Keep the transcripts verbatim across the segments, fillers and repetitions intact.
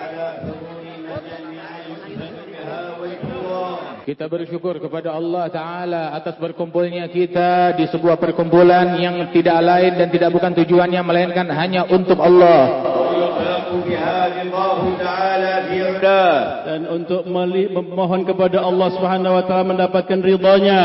Kita bersyukur kepada Allah Ta'ala atas berkumpulnya kita di sebuah perkumpulan yang tidak lain dan tidak bukan tujuannya melainkan hanya untuk Allah. Dan untuk memohon kepada Allah Subhanahu Wa Ta'ala mendapatkan ridhanya.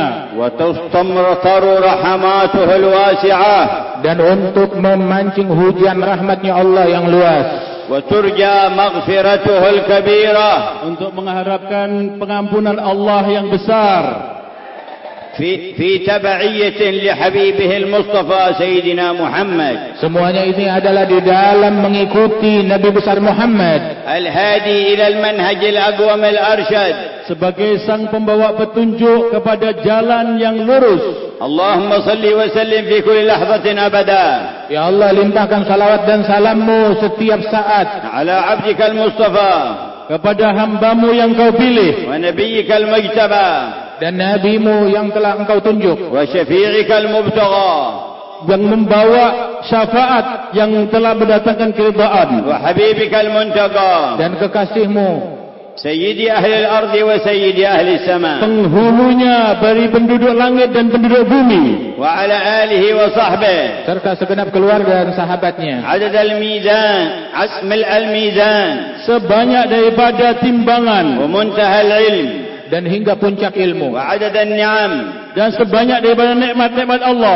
Dan untuk memancing hujan rahmatnya Allah yang luas. وترجى مغفرته الكبيرة untuk mengharapkan pengampunan Allah yang besar في في تبعية لحبيبه المصطفى سيدنا محمد. Semuanya ini adalah di dalam mengikuti Nabi besar Muhammad الهادي إلى المنهج الأقوم الأرشد, sebagai sang pembawa petunjuk kepada jalan yang lurus. اللهم صل وسلم في كل لحظة أبدا. Ya Allah, limpahkan salawat dan salammu setiap saat على عبدك المصطفى kepada hambamu yang kau pilih ونبيك المجتبى dan nabimu yang telah engkau tunjuk, وشفيعك المبتغى yang membawa syafaat yang telah mendatangkan keridhaan, وحبيبك المنتقى dan kekasihmu سيدي أهل الأرض وسيدي أهل السماء, penghulunya dari penduduk langit dan penduduk bumi, وعلى آله وصحبه serta segenap keluarga dan sahabatnya, عدد الميزان ملء الميزان sebanyak daripada timbangan ومنتهى العلم dan hingga puncak ilmu, وعدد النعم dan sebanyak daripada nikmat-nikmat Allah,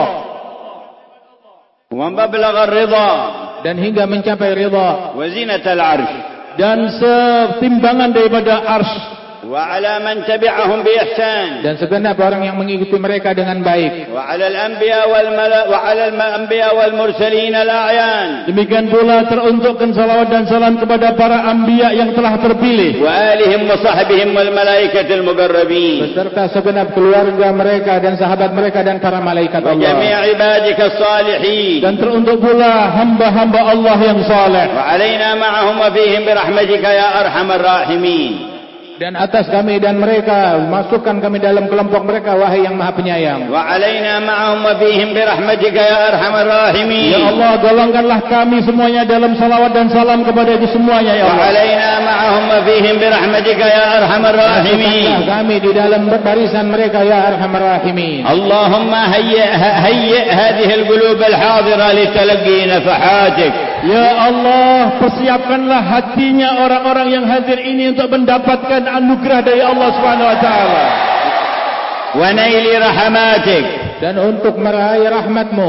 ومبلغ الرضا dan hingga mencapai ridha, وزينة العرش, dan setimbangan daripada arsy, وعلى من تبعهم بإحسان, dan segenap orang yang mengikuti mereka dengan baik, وعلى الأنبياء والملا وعلى الأنبياء والمرسلين الأعيان, demikian pula teruntukkan salawat dan salam kepada para anbiya yang telah terpilih, وآلهم وصحبهم والملائكة المقربين, beserta segenap keluarga mereka dan sahabat mereka dan para malaikat Allah, وجميع عبادك الصالحين, dan teruntuk pula hamba-hamba Allah yang saleh, وعلينا معهم وفيهم برحمتك يا أرحم الراحمين. dan atas kami dan mereka, masukkan kami dalam kelompok mereka wahai yang maha penyayang. وعلينا معهم وفيهم برحمتك يا أرحم الراحمين. Ya Allah, golongkanlah kami semuanya dalam salawat dan salam kepada itu semuanya ya Allah. وعلينا معهم وفيهم برحمتك يا أرحم الراحمين. Masukkanlah kami di dalam barisan mereka ya arhamar rahimin. اللهم هيئ هيئ هذه القلوب الحاضرة لتلقي نفحاتك. Ya Allah, persiapkanlah hatinya orang-orang yang hadir ini untuk mendapatkan anugerah dari Allah Subhanahu Wa Taala, ونيل رحماتك, dan untuk meraih rahmatmu,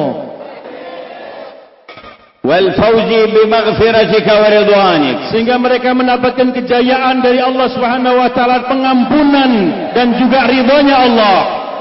والفوز بمغفرتك ورضوانك, sehingga mereka mendapatkan kejayaan dari Allah Subhanahu Wa Taala, pengampunan dan juga ridhonya Allah.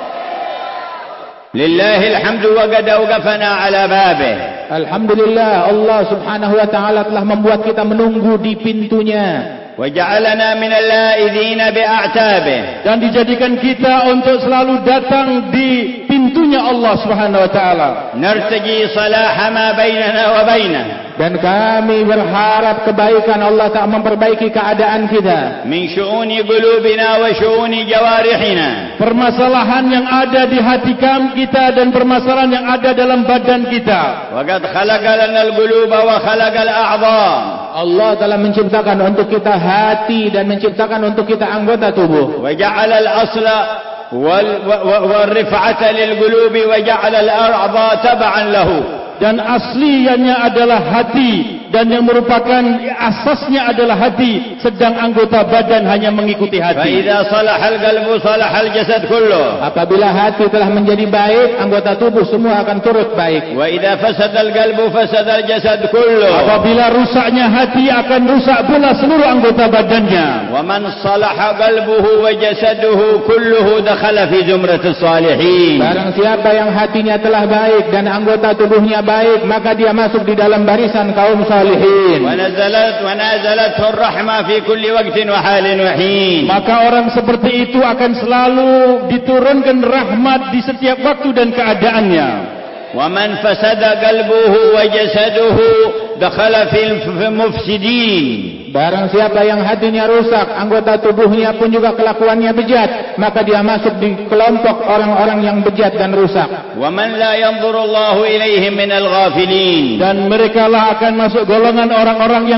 لله الحمد وقد أوقفنا على بابه. Alhamdulillah, Allah Subhanahu Wa Taala telah membuat kita menunggu di pintunya, وجعلنا من اللائذين بأعتابه, dan dijadikan kita untuk selalu datang di pintunya Allah Subhanahu Wa Taala, نرتجي صلاح ما بيننا وبينه, dan kami berharap kebaikan Allah tak memperbaiki keadaan kita, من شؤون قلوبنا وشؤون جوارحنا, permasalahan yang ada di hati kami kita dan permasalahan yang ada dalam badan kita. وقد خلق لنا القلوب وخلق الأعضاء. Allah telah menciptakan untuk kita hati dan menciptakan untuk kita anggota tubuh. وجعل الأصل والرفعة للقلوب وجعل الأعضاء تبعا له. Dan aslinya adalah hati, dan yang merupakan asasnya adalah hati, sedang anggota badan hanya mengikuti hati. فإذا صلح القلب صلح الجسد كله. Apabila hati telah menjadi baik, anggota tubuh semua akan turut baik. وإذا فسد القلب فسد الجسد كله. Apabila rusaknya hati, akan rusak pula seluruh anggota badannya. ومن صلح قلبه وجسده كله دخل في زمرة الصالحين. Barang siapa yang hatinya telah baik dan anggota tubuhnya baik, maka dia masuk di dalam barisan kaum salihin. ونزلت ونازلته الرحمة في كل وقت وحال وحين. Maka orang seperti itu akan selalu diturunkan rahmat di setiap waktu dan keadaannya. ومن فسد قلبه وجسده دخل في المفسدين. Barang siapa yang hatinya rusak, anggota tubuhnya pun juga kelakuannya bejat, maka dia masuk di kelompok orang-orang yang bejat dan rusak. ومن لا ينظر الله إليهم من الغافلين. Dan mereka lah akan masuk golongan orang-orang yang tidak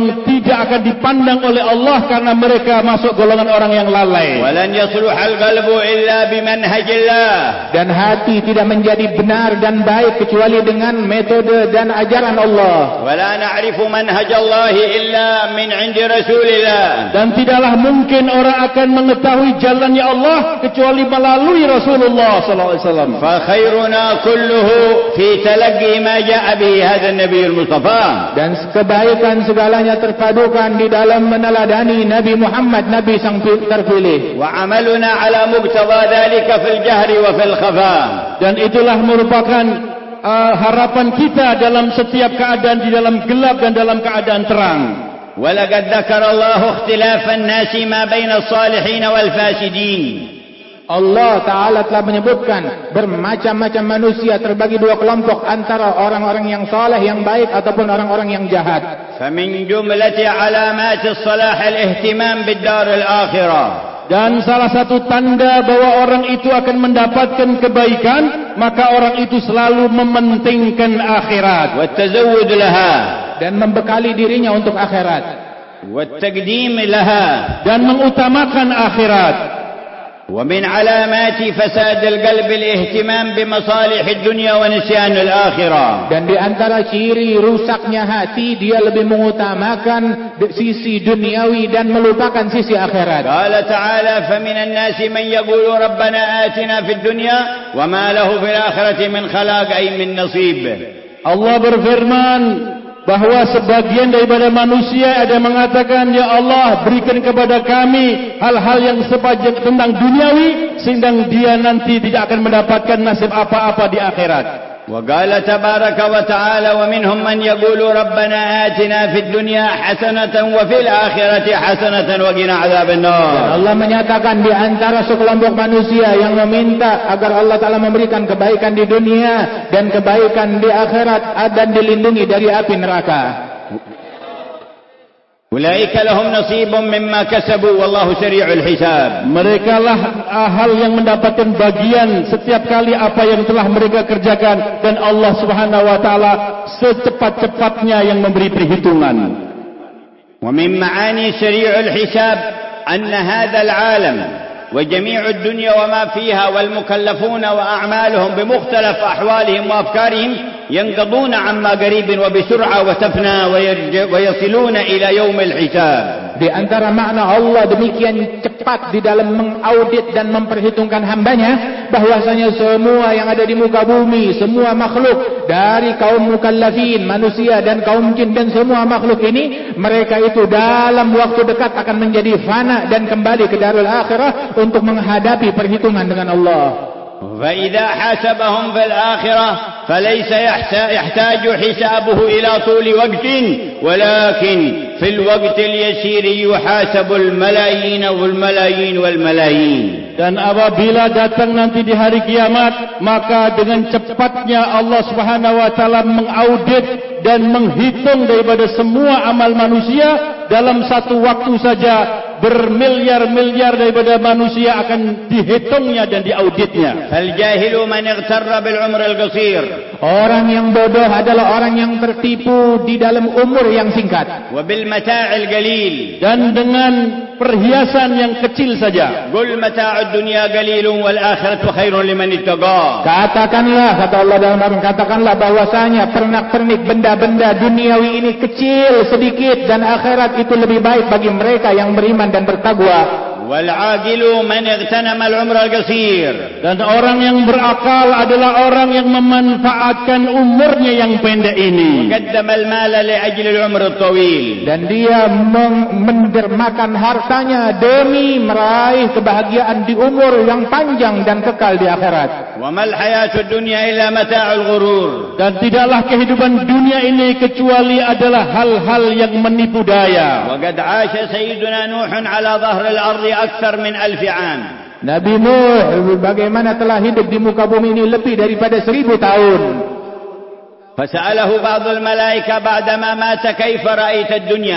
tidak akan dipandang oleh Allah karena mereka masuk golongan orang yang lalai. ولن يصلح القلب إلا بمنهج الله. Dan hati tidak menjadi benar dan baik kecuali dengan metode dan ajaran Allah. ولا نعرف منهج الله إلا من عند رسول الله. Dan tidaklah mungkin orang akan mengetahui jalannya Allah kecuali melalui Rasulullah sallallahu alaihi wasallam. فخيرنا كله في تلقي ما جاء به هذا النبي المصطفى. Dan kebaikan segalanya terpadukan di dalam meneladani Nabi Muhammad, Nabi sang terpilih. وعملنا على مقتضى ذلك في الجهر وفي الخفاء. Dan itulah merupakan uh, harapan kita dalam setiap keadaan, di dalam gelap dan dalam keadaan terang. ولقد ذكر الله اختلاف الناس ما بين الصالحين والفاسدين. Allah Ta'ala telah menyebutkan bermacam-macam manusia terbagi dua kelompok antara orang-orang yang saleh, yang baik ataupun orang-orang yang jahat. فمن جملة علامات الصلاح الاهتمام بالدار الآخرة. Dan salah satu tanda bahwa orang itu akan mendapatkan kebaikan, maka orang itu selalu mementingkan akhirat. والتزود لها. Dan membekali dirinya untuk akhirat. والتقديم لها. Dan mengutamakan akhirat. ومن علامات فساد القلب الاهتمام بمصالح الدنيا ونسيان الآخرة. Dan di antara ciri rusaknya hati, dia lebih mengutamakan sisi duniawi dan melupakan sisi akhirat. قال تعالى فمن الناس من يقول ربنا آتنا في الدنيا وما له في الآخرة من خلاق أي من نصيب. Allah berfirman bahwa sebagian daripada manusia ada mengatakan, ya Allah, berikan kepada kami hal-hal yang sepanjang tentang duniawi sehingga dia nanti tidak akan mendapatkan nasib apa-apa di akhirat. وقال تبارك وتعالى ومنهم من يقول ربنا آتنا في الدنيا حسنة وفي الآخرة حسنة وقنا عذاب النار. Allah menyatakan di antara sekelompok manusia yang meminta agar Allah Ta'ala memberikan kebaikan di dunia dan kebaikan di akhirat dan dilindungi dari api neraka. أولئك لهم نصيب مما كسبوا والله سريع الحساب. Mereka lah hal yang mendapatkan bagian setiap kali apa yang telah mereka kerjakan, dan Allah Subhanahu wa taala secepat-cepatnya yang memberi perhitungan. ومن معاني سريع الحساب أن هذا العالم وجميع الدنيا وما فيها والمكلفون وأعمالهم بمختلف أحوالهم وأفكارهم ينقضون عما قريب وبسرعة وتفنى ويصلون إلى يوم الحساب. Di antara makna Allah demikian cepat di dalam mengaudit dan memperhitungkan hambanya, bahwasanya semua yang ada di muka bumi, semua makhluk dari kaum mukallafin, manusia dan kaum jin dan semua makhluk ini, mereka itu dalam waktu dekat akan menjadi fana dan kembali ke darul akhirah untuk menghadapi perhitungan dengan Allah. فإذا حاسبهم في الآخرة فليس يحتاج حسابه إلى طول وقت ولكن في الوقت اليسير يحاسب الملايين والملايين والملايين. Dan apabila datang nanti di hari kiamat, maka dengan cepatnya Allah Subhanahu wa taala mengaudit dan menghitung daripada semua amal manusia dalam satu waktu saja. Bermiliar-miliar daripada manusia akan dihitungnya dan diauditnya. Al-jahilu man ightarra bil umr al-qasir. Orang yang bodoh adalah orang yang tertipu di dalam umur yang singkat. Wa bil mata'il qalil. Dan dengan perhiasan yang kecil saja. Qul mata'ud dunya qalilun wal akhiratu khairun liman ittaqa. Katakanlah, kata Allah dalam Al-Quran, katakanlah bahwasanya pernak-pernik benda-benda duniawi ini kecil, sedikit, dan akhirat itu lebih baik bagi mereka yang beriman dan bertakwa. Wal-aqilu man ightanama al-umr al-qasir. Dan orang yang berakal adalah orang yang memanfaatkan umurnya yang pendek ini. Qaddama al-mala li ajli al-umr al-tawil. Dan dia mendermakan hartanya demi meraih kebahagiaan di umur yang panjang dan kekal di akhirat. Wa mal hayatud dunya illa mata'ul ghurur. Dan tidaklah kehidupan dunia ini kecuali adalah hal-hal yang menipu daya. Wa qad 'asha sayyiduna Nuhun 'ala dhahr al-ardh akthar min alf 'am. Nabi Nuh bagaimana telah hidup di muka bumi ini lebih daripada seribu tahun. Fasa'alahu ba'd al-malaika ba'dama mata kaifa ra'aita ad-dunya.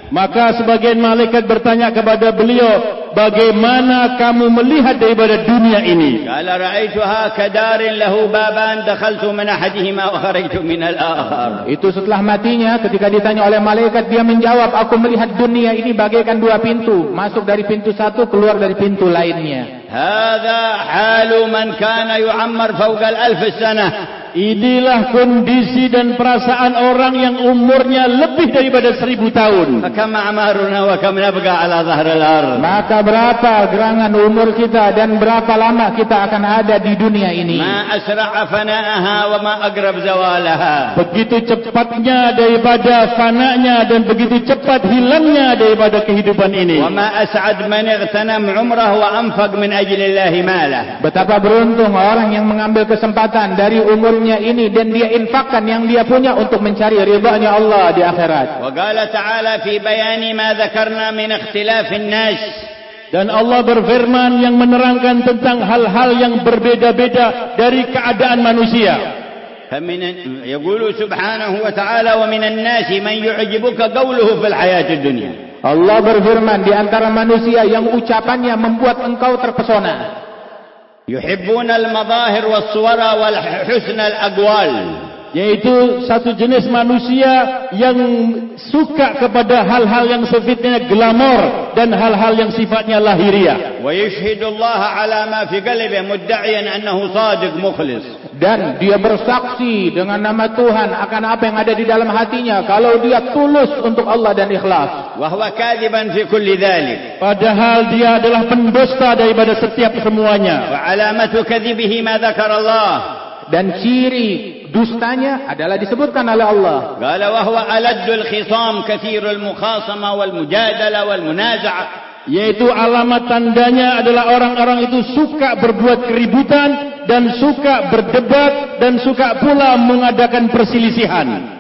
Maka sebagian malaikat bertanya kepada beliau, bagaimana kamu melihat daripada dunia ini? قال رأيتها كدار له بابان دخلت من أحدهما وخرجت من الآخر. Itu setelah matinya, ketika ditanya oleh malaikat, dia menjawab, aku melihat dunia ini bagaikan dua pintu, masuk dari pintu satu, keluar dari pintu lainnya. هذا حال من كان يعمر فوق الألف سنة. Inilah kondisi dan perasaan orang yang umurnya lebih daripada seribu tahun. فكم أعمارنا وكم نبقى على ظهر الأرض. Maka berapa gerangan umur kita dan berapa lama kita akan ada di dunia ini. ما أسرع فناءها وما أقرب زوالها. Begitu cepatnya daripada fananya dan begitu cepat hilangnya daripada kehidupan ini. وما أسعد من اغتنم عمره وأنفق من أجل الله ماله. Betapa beruntung orang yang mengambil kesempatan dari umurnya ini dan dia infakkan yang dia punya untuk mencari ridhanya Allah di akhirat. وقال تعالى في بيان ما ذكرنا من اختلاف الناس. Dan Allah berfirman yang menerangkan tentang hal-hal yang berbeda-beda dari keadaan manusia. فمن يقول سبحانه وتعالى ومن الناس من يعجبك قوله في الحياة الدنيا. Allah berfirman, di antara manusia yang ucapannya membuat engkau terpesona. يحبون المظاهر والصور والحسن الأقوال. Yaitu satu jenis manusia yang suka kepada hal-hal yang sifatnya glamor dan hal-hal yang sifatnya lahiriah. ويشهد الله على ما في قلبه مدعيا أنه صادق مخلص. Dan dia bersaksi dengan nama Tuhan akan apa yang ada di dalam hatinya kalau dia tulus untuk Allah dan ikhlas. وهو كاذبا في كل ذلك. Padahal dia adalah pendusta daripada setiap semuanya. وعلامة كذبه ما ذكر الله. Dan ciri dustanya adalah disebutkan oleh Allah. قال وهو ألد الخصام كثير المخاصمة والمجادلة والمنازعة. Yaitu alamat tandanya adalah orang-orang itu suka berbuat keributan dan suka berdebat dan suka pula mengadakan perselisihan.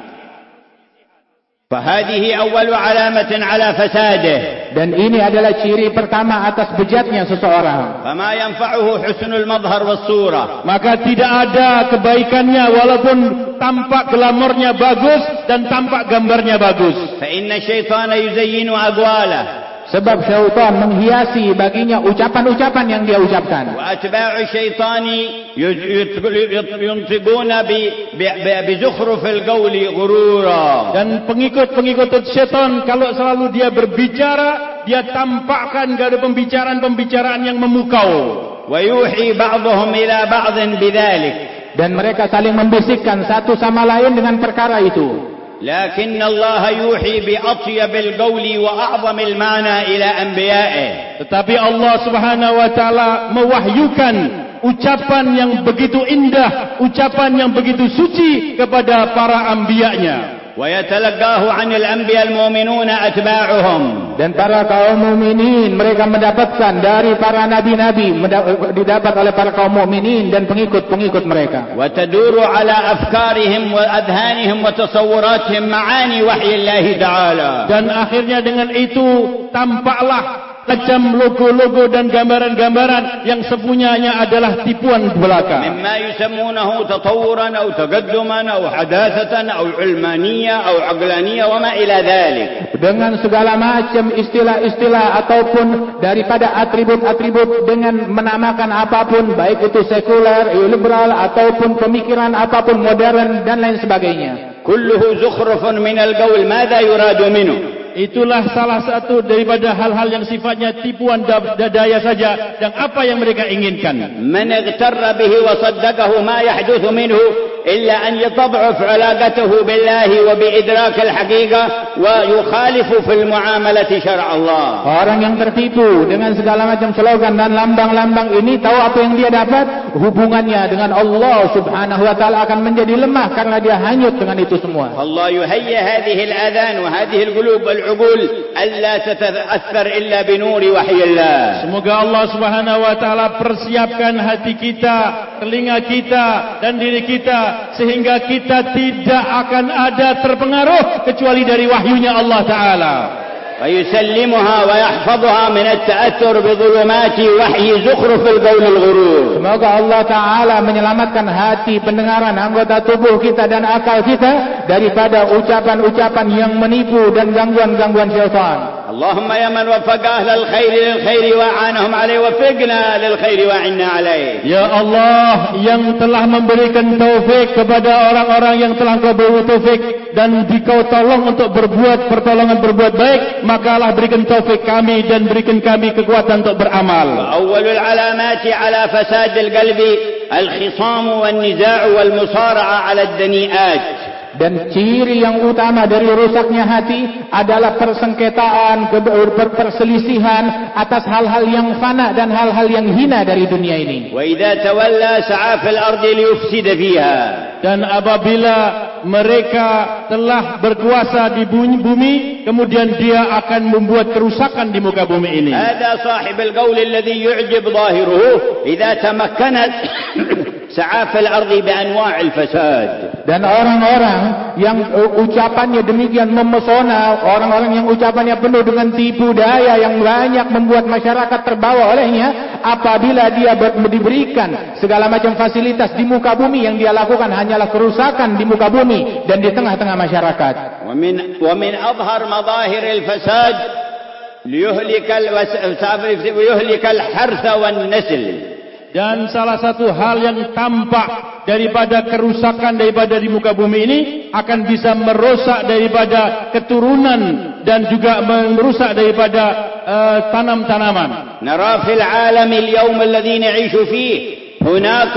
فهذه أول علامة على فساده. Dan ini adalah ciri pertama atas bejatnya seseorang. فما ينفعه حسن المظهر والصورة. Maka tidak ada kebaikannya walaupun tampak glamornya bagus dan tampak gambarnya bagus. فإن الشيطان يزين أقواله. Sebab syaitan menghiasi baginya ucapan-ucapan yang dia ucapkan. وأتباع الشيطان ينطقون بزخرف القول غرورا. Dan pengikut-pengikut syaitan kalau selalu dia berbicara, dia tampakkan ada pembicaraan-pembicaraan yang memukau. ويوحي بعضهم إلى بعض بذلك. Dan mereka saling membisikkan satu sama lain dengan perkara itu. لكن الله يوحي بأطيب القول وأعظم المعنى إلى أنبيائه. Tetapi Allah Subhanahu wa taala mewahyukan ucapan yang begitu indah, ucapan yang begitu suci kepada para anbiya-Nya. ويتلقاه عن الأنبياء المؤمنون أتباعهم. Dan para kaum mukminin mereka mendapatkan dari para nabi-nabi, didapat oleh para kaum mukminin dan pengikut-pengikut mereka. وتدور على أفكارهم وأذهانهم وتصوراتهم معاني وحي الله تعالى. Dan akhirnya dengan itu tampaklah macam logo-logo dan gambaran-gambaran yang sebenarnya adalah tipuan belaka. مما يسمونه تطورا أو تقدما أو حداثة أو علمانية أو عقلانية وما إلى ذلك. Dengan segala macam istilah-istilah ataupun daripada atribut-atribut dengan menamakan apapun, baik itu sekuler, liberal ataupun pemikiran apapun modern dan lain sebagainya. كله زخرف من القول. ماذا يراد منه؟ Itulah salah satu daripada hal-hal yang sifatnya tipuan daya saja dan apa yang mereka inginkan. من اغتر به وصدقه ما يحدث منه إلا أن يضعف علاقته بالله وبإدراك الحقيقة ويخالف في المعاملة شرع الله. Orang yang tertipu dengan segala macam slogan dan lambang-lambang ini, tahu apa yang dia dapat? Hubungannya dengan Allah Subhanahu wa taala akan menjadi lemah karena dia hanyut dengan itu semua. Allah yuhayya hadhihi al-adhan wa hadhihi al-qulub wal-'uqul alla tata'athar illa bi nuri wahyillah. Semoga Allah Subhanahu wa taala persiapkan hati kita, telinga kita dan diri kita sehingga kita tidak akan ada terpengaruh kecuali dari wahyunya Allah Ta'ala. ويسلمها ويحفظها من التأثر بظلمات وحي زخرف القول الغرور. Semoga Allah Ta'ala menyelamatkan hati, pendengaran, anggota tubuh kita dan akal kita daripada ucapan-ucapan yang menipu dan gangguan-gangguan syaitan. اللهم يا من وفق أهل الخير للخير وأعانهم عليه وفقنا للخير وأعنا عليه. Ya Allah yang telah memberikan taufik kepada orang-orang yang telah Kau beri taufik dan Dikau tolong untuk berbuat pertolongan berbuat baik, maka Allah berikan taufik kami dan berikan kami kekuatan untuk beramal. أول العلامات على فساد القلب الخصام والنزاع والمصارعة على الدنيئات. Dan ciri yang utama dari rusaknya hati adalah persengketaan, perselisihan atas hal-hal yang fana dan hal-hal yang hina dari dunia ini. وإذا تولى سعى في الأرض ليفسد فيها. Dan apabila mereka telah berkuasa di bumi, kemudian dia akan membuat kerusakan di muka bumi ini. هذا صاحب القول الذي يعجب ظاهره إذا تمكنت سعى في الأرض بأنواع الفساد. Dan orang-orang yang ucapannya demikian memesona, orang-orang yang ucapannya penuh dengan tipu daya yang banyak membuat masyarakat terbawa olehnya, apabila dia diberikan segala macam fasilitas di muka bumi, yang dia lakukan hanyalah kerusakan di muka bumi dan di tengah-tengah masyarakat. ومن ومن أظهر مظاهر الفساد ليهلك ويهلك الحرث والنسل. Dan salah satu hal yang tampak daripada kerusakan daripada di muka bumi ini akan bisa merusak daripada keturunan dan juga merusak daripada uh, tanam-tanaman. نرى في العالم اليوم الذي نعيش فيه هناك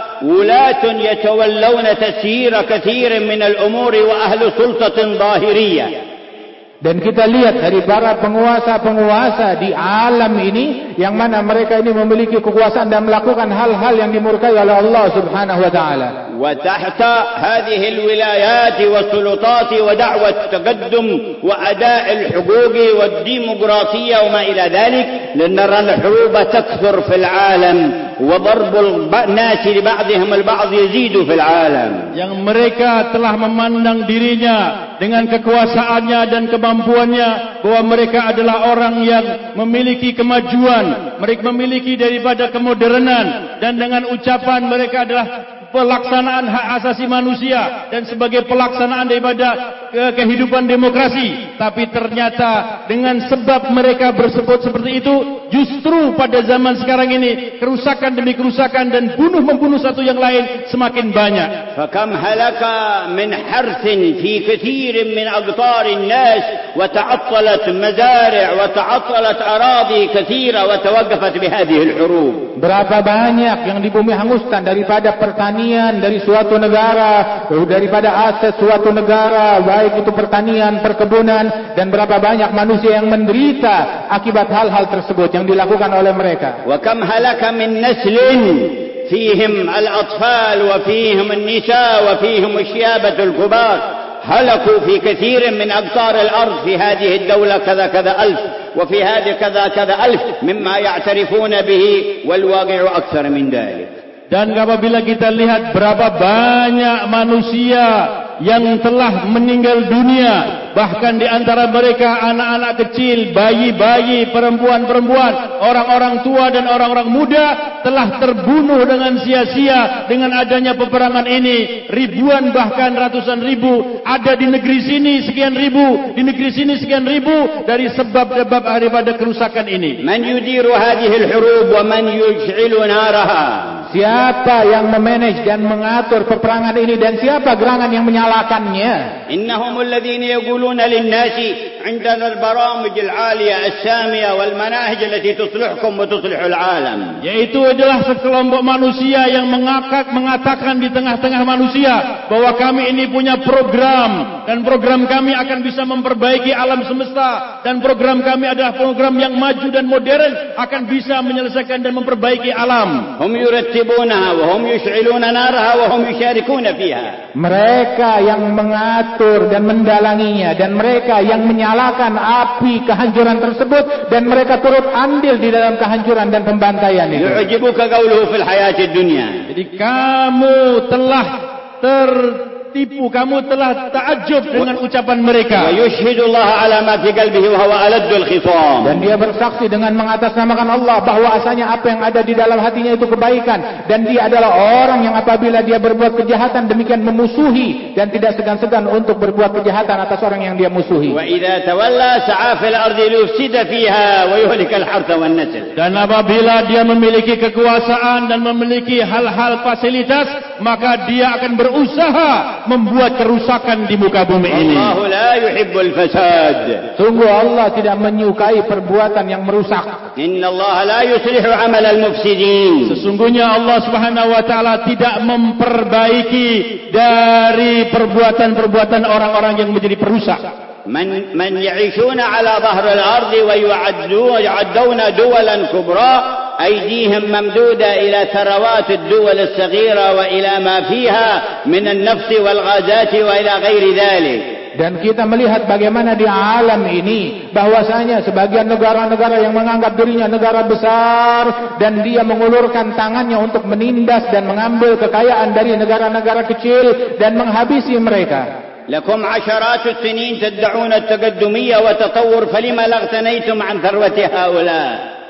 ولاة يتولون تسيير كثير من الأمور وأهل سلطة ظاهرية. Dan kita lihat dari para penguasa-penguasa di alam ini, yang mana mereka ini memiliki kekuasaan dan melakukan hal-hal yang dimurkai oleh Allah Subhanahu wa taala. وتحت هذه الولايات والسلطات ودعوة التقدم وأداء الحقوق والديمقراطية وما إلى ذلك، لنرى الحروب تكثر في العالم وضرب الناس لبعضهم البعض يزيد في العالم. Yang mereka telah memandang dirinya dengan kekuasaannya dan kemampuannya bahwa mereka adalah orang yang memiliki kemajuan, mereka memiliki daripada kemodernan, dan dengan ucapan mereka adalah pelaksanaan hak asasi manusia dan sebagai pelaksanaan daripada kehidupan demokrasi. Tapi ternyata dengan sebab mereka bersebut seperti itu, justru pada zaman sekarang ini kerusakan demi kerusakan dan bunuh membunuh satu yang lain semakin banyak. فكم هلك من حرث في كثير من أقطار الناس وتعطلت مزارع وتعطلت أراضي كثيرة وتوقفت بهذه الحروب. Berapa banyak yang di bumi hanguskan daripada pertanian dari suatu negara, daripada aset suatu negara, baik itu pertanian, perkebunan, dan berapa banyak manusia yang menderita akibat hal-hal tersebut yang dilakukan oleh mereka. وكم هلك من نسل فيهم الأطفال وفيهم النساء وفيهم الشيابة الكبار، هلكوا في كثير من أقطار الأرض في هذه الدولة كذا كذا ألف، وفي هذه كذا كذا ألف، مما يعترفون به والواقع أكثر من ذلك. Dan apabila kita lihat berapa banyak manusia yang telah meninggal dunia, bahkan di antara mereka anak-anak kecil, bayi-bayi, perempuan-perempuan, orang-orang tua dan orang-orang muda telah terbunuh dengan sia-sia dengan adanya peperangan ini. Ribuan bahkan ratusan ribu ada di negeri sini, sekian ribu di negeri sini, sekian ribu dari sebab-sebab daripada kerusakan ini. Man yudiru hadhihi al-hurub wa man yuj'ilu naraha. Siapa yang memanage dan mengatur peperangan ini, dan siapa gerangan yang menyalakannya? Innahum alladhina yaquluna lin-nasi 'indana al-baramij al-'aliyah as-samiyah wal-manahij allati tuslihukum wa tuslihu al-'alam. Yaitu adalah sekelompok manusia yang mengakak mengatakan di tengah-tengah manusia bahwa kami ini punya program, dan program kami akan bisa memperbaiki alam semesta, dan program kami adalah program yang maju dan modern, akan bisa menyelesaikan dan memperbaiki alam. Hum yurattibunaha wa hum yush'iluna naraha wa hum yusharikuna fiha. Mereka yang mengatur dan mendalanginya, dan mereka yang menyalakan api kehancuran tersebut, dan mereka turut andil di dalam kehancuran dan pembantaian itu. Yu'jibuka qawluhu fil hayati dunya. Jadi kamu telah ter tertipu, kamu telah takjub dengan ucapan mereka. ويشهد الله على ما في قلبه وهو ألد الخصام. Dan dia bersaksi dengan mengatasnamakan Allah bahwa asalnya apa yang ada di dalam hatinya itu kebaikan, dan dia adalah orang yang apabila dia berbuat kejahatan demikian memusuhi dan tidak segan-segan untuk berbuat kejahatan atas orang yang dia musuhi. وإذا تولى سعى في الأرض ليفسد فيها ويهلك الحرث والنسل. Dan apabila dia memiliki kekuasaan dan memiliki hal-hal fasilitas, maka dia akan berusaha membuat kerusakan di muka bumi ini. الله لا يحب الفساد. Sungguh Allah tidak menyukai perbuatan yang merusak. إن الله لا يصلح عمل المفسدين. Sesungguhnya Allah Subhanahu wa taala tidak memperbaiki dari perbuatan-perbuatan orang-orang yang menjadi perusak. من من يعيشون على ظهر الأرض ويعدون دولا كبرى أيديهم ممدودة إلى ثروات الدول الصغيرة وإلى ما فيها من النفط والغازات وإلى غير ذلك. Dan kita melihat bagaimana di alam ini bahwasanya sebagian negara-negara yang menganggap dirinya negara besar dan dia mengulurkan tangannya untuk menindas dan mengambil kekayaan dari negara-negara kecil dan menghabisi mereka. لكم عشرات السنين تدعون التقدمية والتطور فلما لا اغتنيتم عن ثروة هؤلاء.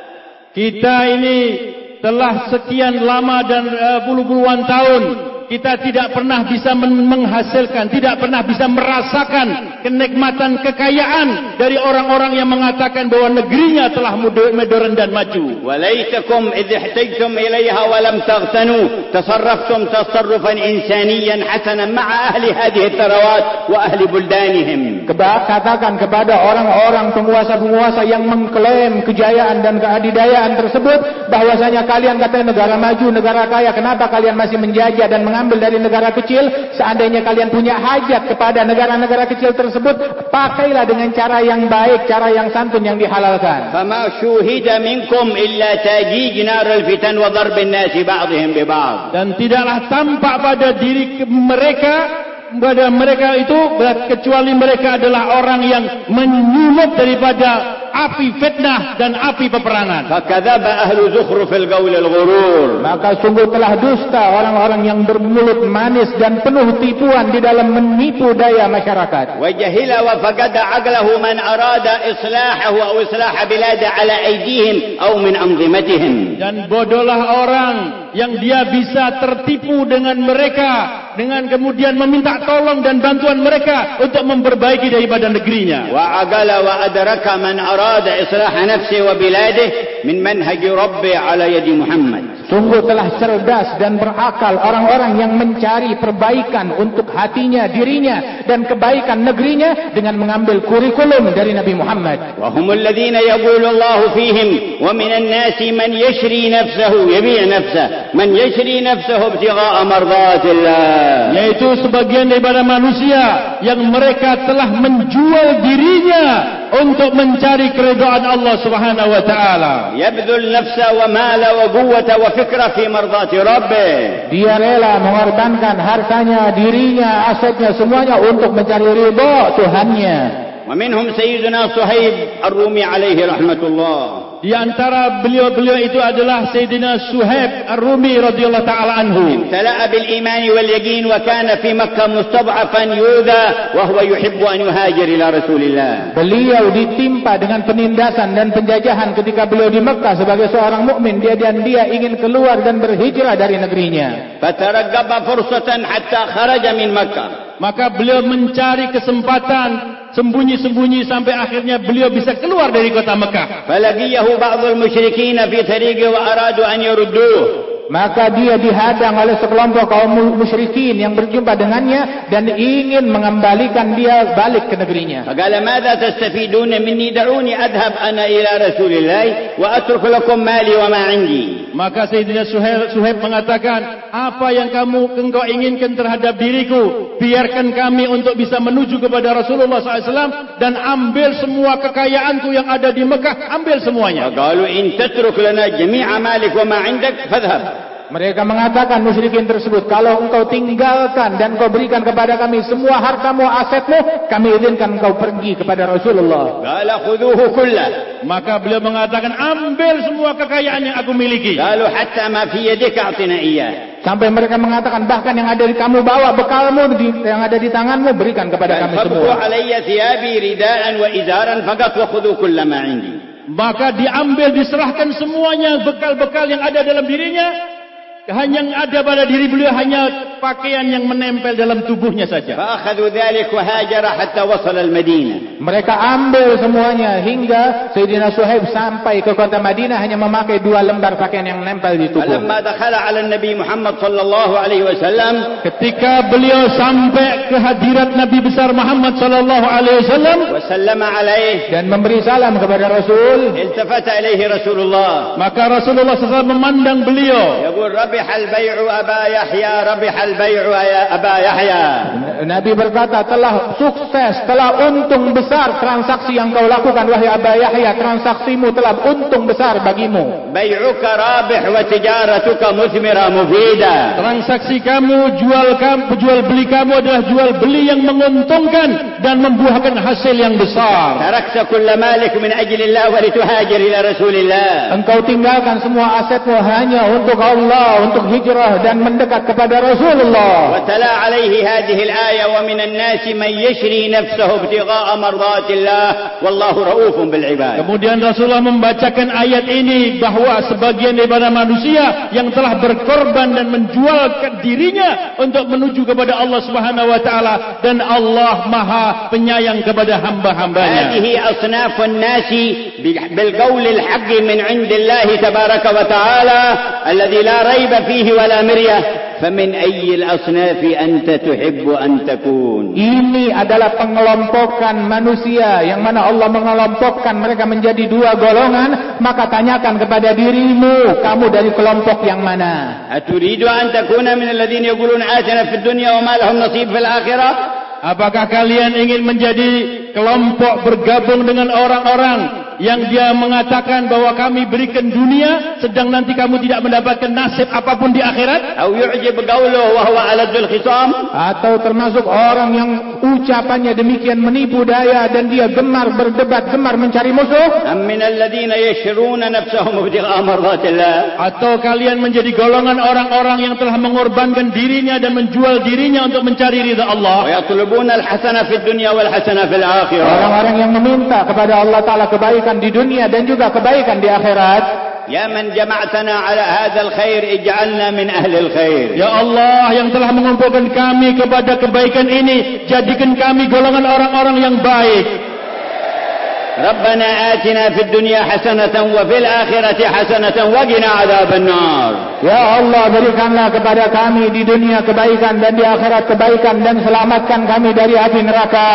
Kita ini telah sekian lama dan uh, puluh-puluhan tahun kita tidak pernah bisa menghasilkan, tidak pernah bisa merasakan kenikmatan kekayaan dari orang-orang yang mengatakan bahwa negerinya telah modern dan maju. وليتكم إذ احتجتم إليها ولم تغتنوا تصرفتم تصرفا إنسانيا حسنا مع أهل هذه الثروات وأهل بلدانهم. Katakan kepada orang-orang penguasa-penguasa yang mengklaim kejayaan dan keadidayaan tersebut bahwasanya kalian katanya negara maju, negara kaya, kenapa kalian masih menjajah dan mengambil dari negara kecil? Seandainya kalian punya hajat kepada negara-negara kecil tersebut, pakailah dengan cara yang baik, cara yang santun yang dihalalkan. فما شوهد منكم إلا تاجيج نار الفتن وضرب الناس بعضهم ببعض. Dan tidaklah tampak pada diri mereka pada mereka itu kecuali mereka adalah orang yang menyulut daripada api fitnah dan api peperangan. فكذب أهل زخرف القول الغرور. Maka sungguh telah dusta orang-orang yang bermulut manis dan penuh tipuan di dalam menipu daya masyarakat. وجهل وفقد عقله من أراد إصلاحه أو إصلاح بلاده على أيديهم أو من أنظمتهم. Dan bodohlah orang yang dia bisa tertipu dengan mereka, dengan kemudian meminta tolong dan bantuan mereka untuk memperbaiki daripada negerinya. وعقل وأدرك من أراد إصلاح نفسه وبلاده من منهج ربه على يد محمد. Sungguh telah cerdas dan berakal orang-orang yang mencari perbaikan untuk hatinya, dirinya dan kebaikan negerinya dengan mengambil kurikulum dari Nabi Muhammad. وهم الذين يقول الله فيهم ومن الناس من يشري نفسه يبيع نفسه من يشري نفسه ابتغاء مرضات الله. Yaitu sebagian daripada manusia yang mereka telah menjual dirinya untuk mencari keridhaan Allah Subhanahu wa taala. يبذل نفسه وماله وقوته وفكره في مرضات ربه. Dia rela mengorbankan hartanya, dirinya, asetnya semuanya untuk mencari ridha Tuhannya. ومنهم سيدنا صهيب الرومي عليه رحمة الله. Di antara beliau-beliau itu adalah Sayyidina Suhaib Ar-Rumi radhiyallahu taala anhu. امتلأ بالإيمان واليقين وكان في مكة مستضعفا يؤذى وهو يحب أن يهاجر إلى رسول الله. Beliau ditimpa dengan penindasan dan penjajahan ketika beliau di Mekah sebagai seorang mukmin, dia dan dia ingin keluar dan berhijrah dari negerinya. فترقب فرصة حتى خرج من مكة. Maka beliau mencari kesempatan sembunyi-sembunyi sampai akhirnya beliau bisa keluar dari kota Mekah. فلقيه بعض المشركين في طريقه وأرادوا أن يردوه. Maka dia dihadang oleh sekelompok kaum musyrikin yang berjumpa dengannya dan ingin mengembalikan dia balik ke negerinya. فقال ماذا تستفيدون مني دعوني أذهب أنا إلى رسول الله وأترك لكم مالي وما عندي. Maka Sayyidina Suhaib, Suhaib mengatakan, apa yang kamu engkau inginkan terhadap diriku, biarkan kami untuk bisa menuju kepada Rasulullah shallallahu alaihi wasallam dan ambil semua kekayaanku yang ada di Mekah, ambil semuanya. فقالوا إن تترك لنا جميع مالك وما عندك فاذهب. Mereka mengatakan musyrikin tersebut, kalau engkau tinggalkan dan kau berikan kepada kami semua hartamu, asetmu, kami izinkan engkau pergi kepada Rasulullah. قال خذوه كله. Maka beliau mengatakan, ambil semua kekayaan yang aku miliki. قالوا حتى ما في يدك أعطنا إياه. Sampai mereka mengatakan bahkan yang ada di kamu bawa bekalmu di, yang ada di tanganmu berikan kepada kami semua. Maka diambil, diserahkan semuanya bekal-bekal yang ada dalam dirinya. Hanya yang ada pada diri beliau hanya pakaian yang menempel dalam tubuhnya saja. Mereka ambil semuanya hingga Sayyidina Suhaib sampai ke kota Madinah hanya memakai dua lembar pakaian yang menempel di tubuh. Ketika beliau sampai ke hadirat Nabi besar Muhammad sallallahu alaihi wasallam dan memberi salam kepada Rasul, maka Rasulullah sallallahu alaihi wasallam memandang beliau. ربح البيع أبا يحيى ربح البيع أبا يحيى. Nabi berkata, telah sukses, telah untung besar transaksi yang kau lakukan wahai Aba Yahya, transaksimu telah untung besar bagimu. Bai'uka rabih wa tijaratuka muthmira mufida. Transaksi kamu, jual kamu, jual beli kamu adalah jual beli yang menguntungkan dan membuahkan hasil yang besar. Tarakta kulla malik min ajlillah wa lituhajir ila Rasulillah. Engkau tinggalkan semua asetmu hanya untuk Allah, untuk hijrah dan mendekat kepada Rasulullah. Wa tala alaihi hadhihi al-aya wa min an-nas man yashri nafsahu ibtigha'a mardatillah wallahu raufun bil ibad. Kemudian Rasulullah membacakan ayat ini bahwa sebagian daripada manusia yang telah berkorban dan menjual dirinya untuk menuju kepada Allah Subhanahu wa taala, dan Allah Maha penyayang kepada hamba-hambanya. Hadhihi asnafun nasi bil qawl al-haqq min 'indillah tabaraka wa taala alladhi la raiba fihi wa la miryah. Famin ayyil asnafi anta tuhibbu an takun. Ini adalah pengelompokan manusia yang mana Allah mengelompokkan mereka menjadi dua golongan. Maka tanyakan kepada dirimu, kamu dari kelompok yang mana? Aturidu an takuna min alladhina yaquluna atina fid dunya wa ma lahum nasib fil akhirah? Apakah kalian ingin menjadi kelompok bergabung dengan orang-orang yang dia mengatakan bahwa kami berikan dunia sedang nanti kamu tidak mendapatkan nasib apapun di akhirat? Atau termasuk orang yang ucapannya demikian menipu daya dan dia gemar berdebat, gemar mencari musuh? Atau kalian menjadi golongan orang-orang yang telah mengorbankan dirinya dan menjual dirinya untuk mencari ridha Allah? Orang-orang yang meminta kepada Allah Ta'ala kebaikan di dunia dan juga kebaikan di akhirat. Ya man jama'tana ala hadzal khair ij'alna min ahli al-khair. Ya Allah yang telah mengumpulkan kami kepada kebaikan ini, jadikan kami golongan orang-orang yang baik. Rabbana atina fid dunya hasanatan wa fil akhirati hasanatan wa qina adzaban nar. Ya Allah, berikanlah kepada kami di dunia kebaikan dan di akhirat kebaikan, dan selamatkan kami dari api neraka.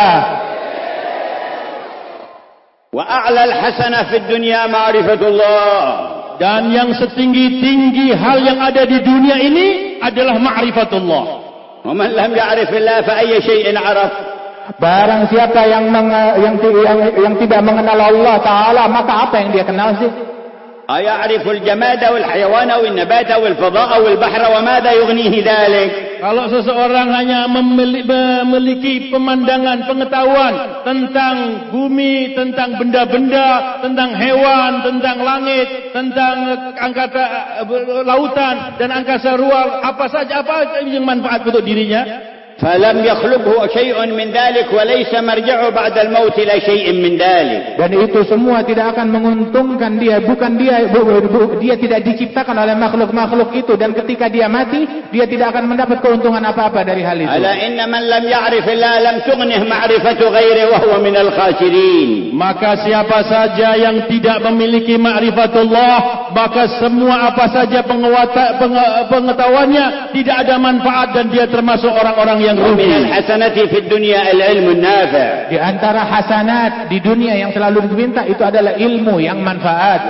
Wa a'la al-hasanah fid dunya ma'rifatullah. Dan yang setinggi-tinggi hal yang ada di dunia ini adalah ma'rifatullah. Wa man lam ya'rif Allah fa ayya shay'in 'araf. Barang siapa yang, meng, yang, yang, yang tidak mengenal Allah Ta'ala, maka apa yang dia kenal sih? Aya'riful jamada wal hayawana wal nabata wal fada'a wal bahra wa madha yughnihi dhalik. Kalau seseorang hanya memiliki pemandangan, pengetahuan tentang bumi, tentang benda-benda, tentang hewan, tentang langit, tentang angkasa lautan dan angkasa ruang, apa saja apa yang manfaat untuk dirinya? فلم يخلقه شيء من ذلك وليس مرجعه بعد الموت إلى شيء من ذلك. Dan itu semua tidak akan menguntungkan dia, bukan dia bu, bu, dia tidak diciptakan oleh makhluk-makhluk itu, dan ketika dia mati dia tidak akan mendapat keuntungan apa-apa dari hal itu. Ala inna man lam ya'rif Allah lam tughnih ma'rifatu ghairi wa huwa min al-khasirin. Maka siapa saja yang tidak memiliki ma'rifatullah, maka semua apa saja pengetahuannya tidak ada manfaat dan dia termasuk orang-orang yang rugi. Di antara hasanat di dunia yang selalu diminta itu adalah ilmu yang manfaat.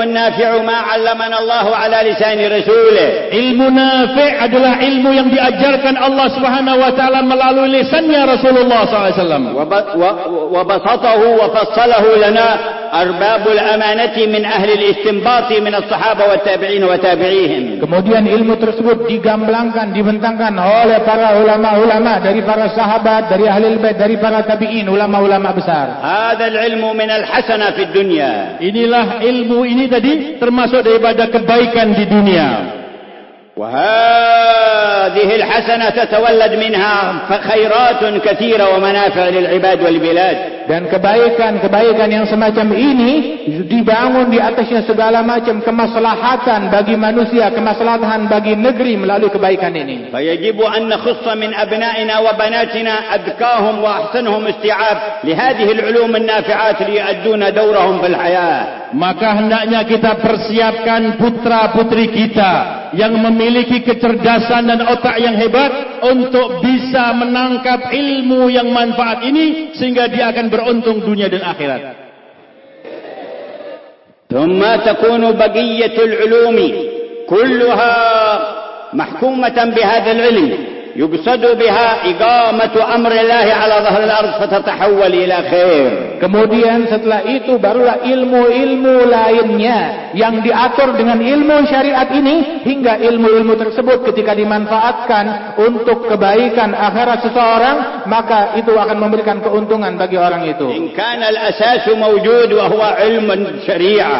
Ilmu nafi' adalah ilmu yang diajarkan Allah Subhanahu wa taala melalui lisannya Rasulullah sallallahu alaihi wasallam. Wa basatahu wa fassalahu lana arbabul amanati min ahli al-istinbat min as-sahaba wa tabi'in wa tabi'ihim. Kemudian ilmu tersebut digamblangkan, dibentangkan oleh para ulama-ulama dari para sahabat, dari ahli bait, dari para tabi'in, ulama-ulama besar. Hadzal ilmu min al-hasanah fid dunya. Inilah ilmu ini tadi termasuk daripada kebaikan di dunia. وهذه الحسنة تتولد منها خيرات كثيرة ومنافع للعباد والبلاد. Dan kebaikan-kebaikan yang semacam ini dibangun di atasnya segala macam kemaslahatan bagi manusia, kemaslahatan bagi negeri melalui kebaikan ini. فيجب أن نخص من أبنائنا وبناتنا أذكاهم وأحسنهم استيعاب لهذه العلوم النافعات ليؤدون دورهم في الحياة. Maka hendaknya kita persiapkan putra-putri kita yang memiliki kecerdasan dan otak yang hebat untuk bisa menangkap ilmu yang manfaat ini sehingga dia akan beruntung dunia dan akhirat. ثم تكون بقية العلوم كلها محكومة بهذا العلم يقصد بها إقامة أمر الله على ظهر الأرض فتتحول إلى خير. Kemudian setelah itu barulah ilmu-ilmu lainnya yang diatur dengan ilmu syariat ini, hingga ilmu-ilmu tersebut ketika dimanfaatkan untuk kebaikan akhirat seseorang, maka itu akan memberikan keuntungan bagi orang itu. إن كان الأساس موجود وهو علم الشريعة.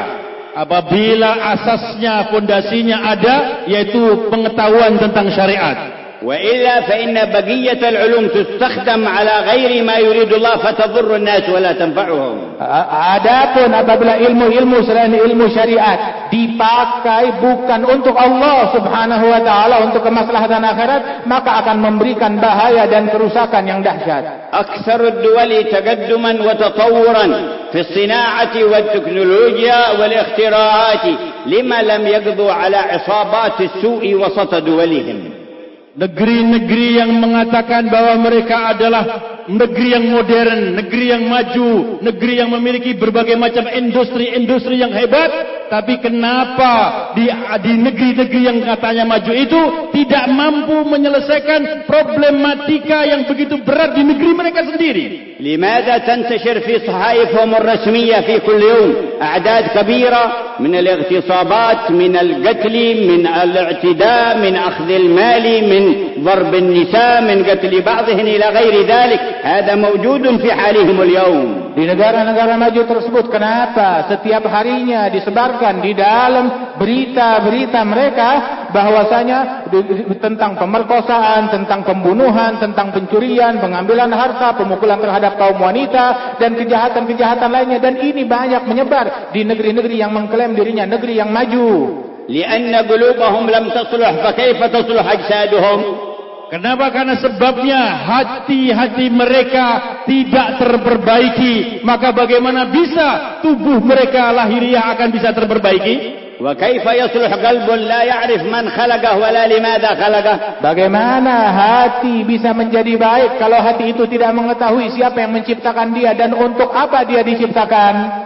Apabila asasnya, fondasinya ada, yaitu pengetahuan tentang syariat. وإلا فإن بقية العلوم تستخدم على غير ما يريد الله فتضر الناس ولا تنفعهم. Adapun apabila ilmu-ilmu selain ilmu syariat dipakai bukan untuk Allah Subhanahu wa taala, untuk kemaslahatan akhirat, maka akan memberikan bahaya dan kerusakan yang dahsyat. أكثر الدول تقدما وتطورا في الصناعة والتكنولوجيا والاختراعات لما لم يقضوا على عصابات السوء وسط دولهم. Negeri-negeri yang mengatakan bahwa mereka adalah negeri yang modern, negeri yang maju, negeri yang memiliki berbagai macam industri-industri yang hebat, tapi kenapa di di negeri-negeri yang katanya maju itu tidak mampu menyelesaikan problematika yang begitu berat di negeri mereka sendiri? لماذا تنتشر في صحائفهم الرسمية في كل يوم أعداد كبيرة من الاغتصابات، من القتل، من الاعتداء، من أخذ المال، من ضرب النساء، من قتل بعضهم إلى غير ذلك؟ هذا موجود في حالهم اليوم. Di negara-negara maju tersebut, kenapa setiap harinya disebarkan di dalam berita-berita mereka bahwasanya tentang pemerkosaan, tentang pembunuhan, tentang pencurian, pengambilan harta, pemukulan terhadap kaum wanita, dan kejahatan-kejahatan lainnya, dan ini banyak menyebar di negeri-negeri yang mengklaim dirinya negeri yang maju. لأن قلوبهم لم تصلح فكيف تصلح أجسادهم؟ Kenapa? Karena sebabnya hati-hati mereka tidak terperbaiki. Maka bagaimana bisa tubuh mereka lahiriah akan bisa terperbaiki? وكيف يصلح قلب لا يعرف من خلقه ولا لماذا خلقه؟ Bagaimana hati bisa menjadi baik kalau hati itu tidak mengetahui siapa yang menciptakan dia dan untuk apa dia diciptakan?